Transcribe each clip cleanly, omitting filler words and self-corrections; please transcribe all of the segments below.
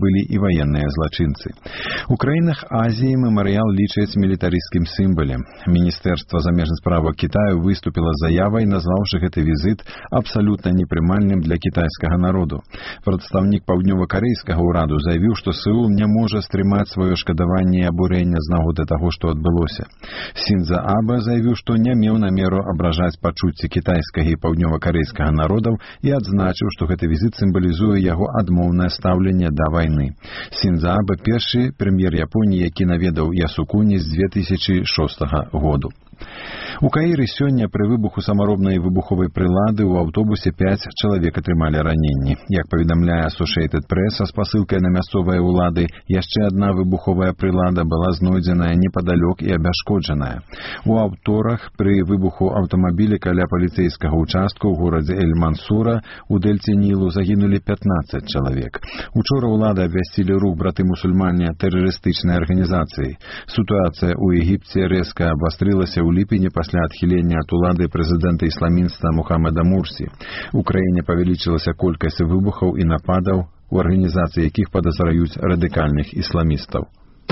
былі і ваенныя злачынцы. У краінах Азіі мемарыял лічаць мілітарысцкім сімвалем. Міністэрства замежных справаў Кітаю выступіла з заявай, назваўшы гэты візіт абсалютна непрымальным для кітайскага народу. Прадстаўнік паўднёва-карэйскага ўраду заявіў, што Сеул не можа стрымаць сваё шкадаванне і абурэнне з нагоды таго, што адбылося. Сіндза Абэ заявіў, што не меў намеру абражаць пачуцці кітайскага і паўднёва-карэйскага народаў і адзначыў, што гэты візіт сімвалізуе яго адмоўнае стаўленне да вайны. Сіндза Абэ першы прэм'ер Японіі, які наведаў Ясукуні з 2006 году. У Каіры сёння пры выбуху самаробнай выбуховай прылады ў аўтобусе 5 чалавек атрымалі раненні. Як паведамляе Associated Press са спасылкай на мясцовыя ўлады, яшчэ адна выбуховая прылада была знойдзеная непадалёк і абясшкоджаная. У аўторак пры выбуху аўтамабіля каля паліцэйскага ўчастку ў горадзе Эль-Мансура у дэльце Нілу загінулі 15 чалавек. Учора ўлады абвясцілі рух браты-мусульмане тэрарыстычнай арганізацыі. Сітуацыя ў Егіпце рэзка абвастрылася ў ліпені пасля адхілення ад улады прэзідэнта ісламіста Мухаммада Мурсі. У краіне павялічылася колькасць выбухаў і нападаў, у арганізацыі якіх падазраюць радыкальных ісламістаў.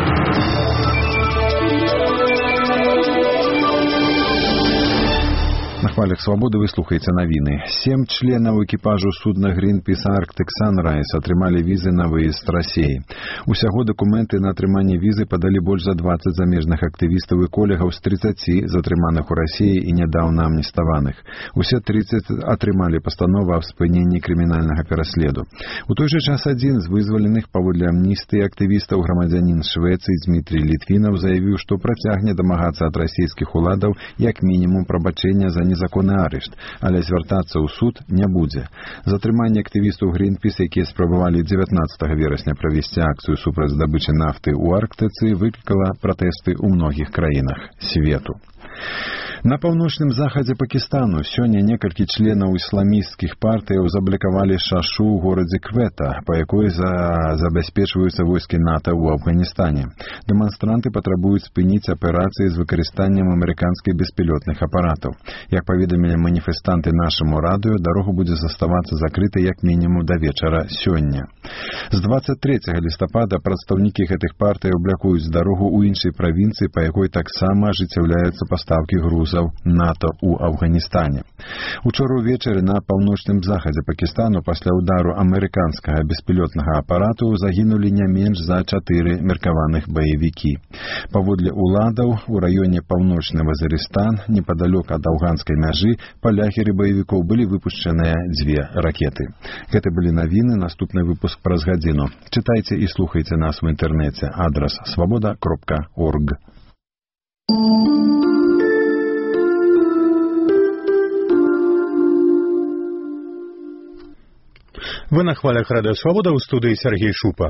На хвалях свабоды вы слухаеце навіны. 7 членаў экіпажу судна Greenpeace Arctic Sunrise атрымалі візы на выезд з Расіі. Усяго дакументы на атрыманне візы падалі больш за 20 замежных актывістаў і колегаў з 30 затрыманых у Расіі і нядаўна амніставаных. Усе 30 атрымалі пастанову аб спыненні крымінальнага пераследу. У той жа час адзін з вызваленых паводле амністыі актывістаў, грамадзянін Швецыі Дмітрий Літвінаў, заявіў, што працягне дамагацца ад расійскіх уладаў як мінімум прабачэння за незаконны арышт, але звяртацца ў суд не будзе. Затрыманне актывістаў Greenpeace, якія спрабавалі 19 верасня правесці акцыю супраць здабычы нафты ў Арктыцы, выклікала пратэсты ў многіх краінах свету. На паўночным захадзе Пакістану сёння некалькі членаў ісламісцкіх партыяў заблакавалі шашу ў горадзе Квета, па якой забяспечваюцца войскі НАТО ў Афганістане. Дэманстранты патрабуюць спыніць аперацыі з выкарыстаннем амерыканскіх беспілётных апаратаў. Як паведамілі маніфестанты нашаму радыё, дарога будзе заставацца закрытай як мінімум да вечара сёння. З 23 лістапада прадстаўнікі гэтых партыяў блакуюць дарогу ў іншай правінцыі, па якой таксама ажыццяўляюцца пастаўкі грузаў НАТО ў Афганістане. Учора ўвечары на паўночным захадзе Пакістану пасля ўдару амерыканскага беспілётнага апарату загінулі не менш за 4 меркаваных баевікі. Паводле ўладаў, у раёне паўночны Вазірыстан, непадалёк ад афганскай мяжы, па лагеры баевікоў былі выпушчаныя 2 ракеты. Гэта былі навіны, наступны выпуск праз гадзіну. Чытайце і слухайце нас у інтэрнэце. Адрас свабода.орг. Вы на хвалях Радио Свобода, у студии Сергей Шупа.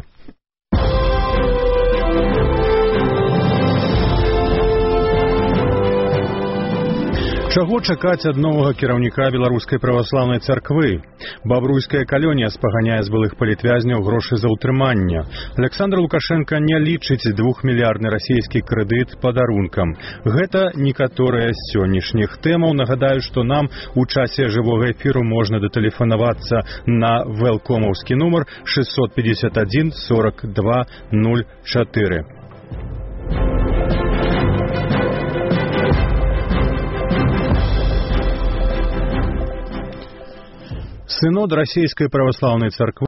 Чаго чакаць ад новага кіраўніка Беларускай праваслаўнай царквы? Бабруйская калонія спаганяе з былых палітвязняў грошы за ўтрыманне. Александр Лукашенко не лічыць 2-мільярдны расійскі крэдыт падарункам. Гэта некаторыя з сённяшніх тэмаў. Нагадаю, што нам у часе жывога эфіру можна датэлефанавацца на вэлкомаўскі нумар 651 42 04. Синод Российской Православной Церкви